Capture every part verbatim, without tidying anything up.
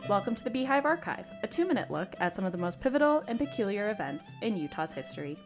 Welcome to the Beehive Archive, a two-minute look at some of the most pivotal and peculiar events in Utah's history.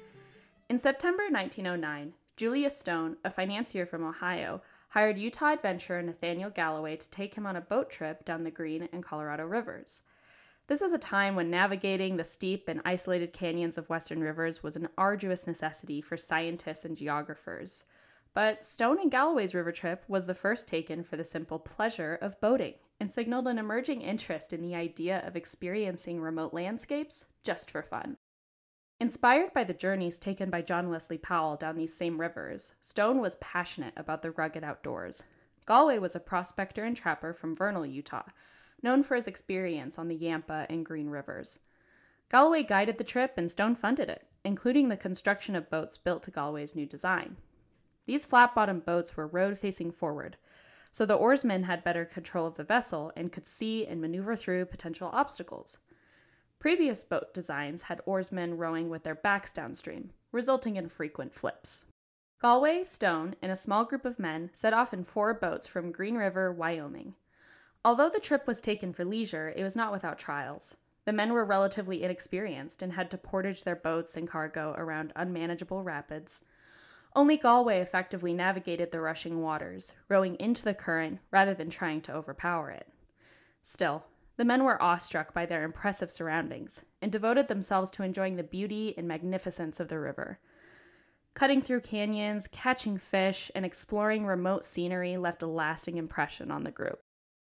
In September nineteen oh nine, Julius Stone, a financier from Ohio, hired Utah adventurer Nathaniel Galloway to take him on a boat trip down the Green and Colorado rivers. This is a time when navigating the steep and isolated canyons of western rivers was an arduous necessity for scientists and geographers. But Stone and Galloway's river trip was the first taken for the simple pleasure of boating, and signaled an emerging interest in the idea of experiencing remote landscapes just for fun. Inspired by the journeys taken by John Wesley Powell down these same rivers, Stone was passionate about the rugged outdoors. Galloway was a prospector and trapper from Vernal, Utah, known for his experience on the Yampa and Green Rivers. Galloway guided the trip and Stone funded it, including the construction of boats built to Galloway's new design. These flat-bottomed boats were road-facing forward, so the oarsmen had better control of the vessel and could see and maneuver through potential obstacles. Previous boat designs had oarsmen rowing with their backs downstream, resulting in frequent flips. Galloway, Stone, and a small group of men set off in four boats from Green River, Wyoming. Although the trip was taken for leisure, it was not without trials. The men were relatively inexperienced and had to portage their boats and cargo around unmanageable rapids. Only Galloway effectively navigated the rushing waters, rowing into the current rather than trying to overpower it. Still, the men were awestruck by their impressive surroundings and devoted themselves to enjoying the beauty and magnificence of the river. Cutting through canyons, catching fish, and exploring remote scenery left a lasting impression on the group.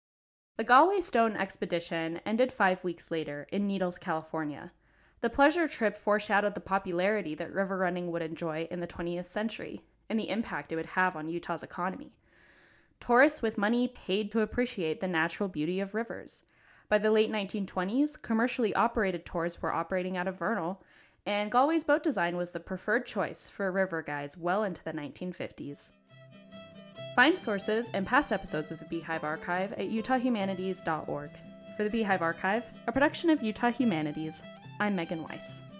The Galloway-Stone expedition ended five weeks later in Needles, California. The pleasure trip foreshadowed the popularity that river running would enjoy in the twentieth century and the impact it would have on Utah's economy. Tourists with money paid to appreciate the natural beauty of rivers. By the late nineteen twenties, commercially operated tours were operating out of Vernal, and Galloway's boat design was the preferred choice for river guides well into the nineteen fifties. Find sources and past episodes of the Beehive Archive at utah humanities dot org. For the Beehive Archive, a production of Utah Humanities, I'm Megan Weiss.